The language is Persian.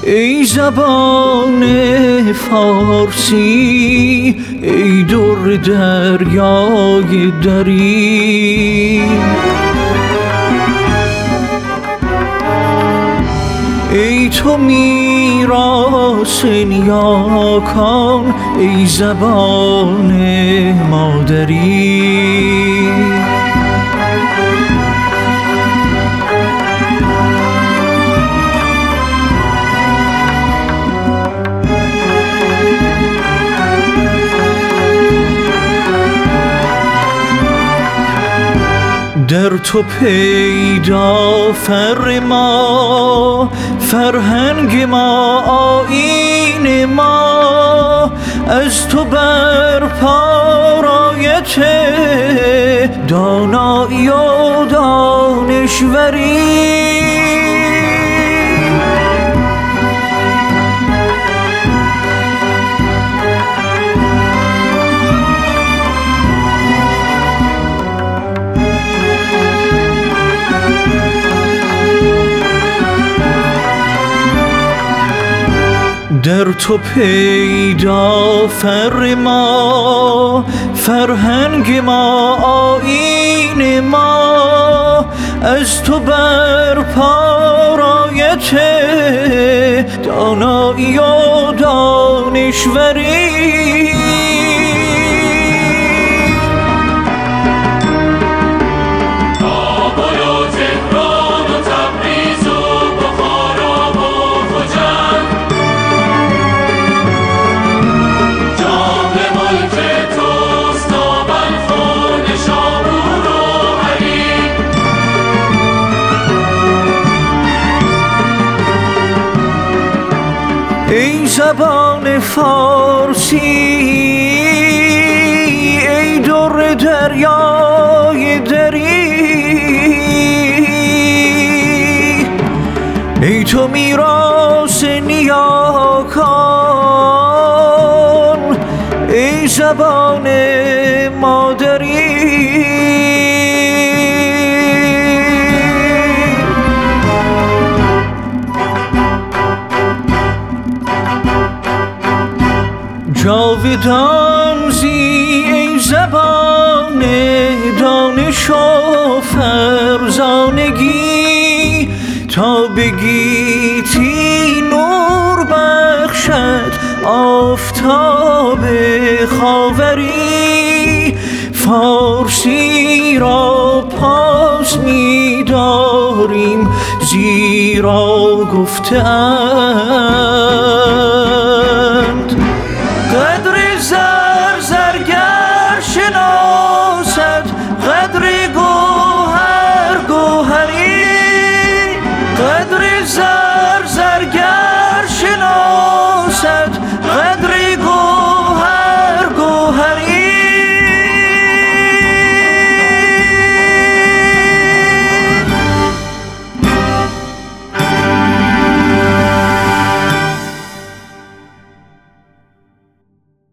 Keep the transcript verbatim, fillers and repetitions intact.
ای زبان فارسی، ای در دریای دری، ای تو میراث نیاکان، ای زبان مادری. در تو پیدا فر ما، فرهنگ ما، آیین ما، از تو برپا رایت دانایی و دانشوری. در تو پیدا فر ما، فرهنگ ما، آیین ما، از تو برپا رایت دانایی و دانشوری. ای زبان فارسی، ای در دریای دری، ای تو میراث نیاکان، ای زبان مادری. جاودان زی ای زبان دانش و فرزانگی، تا بگیتی نور بخشد آفتاب خاوری. فارسی را پاس می‌داریم زیرا گفته‌اند قدر زر زرگر شناسد، قدر گوهر گوهری، قدر زر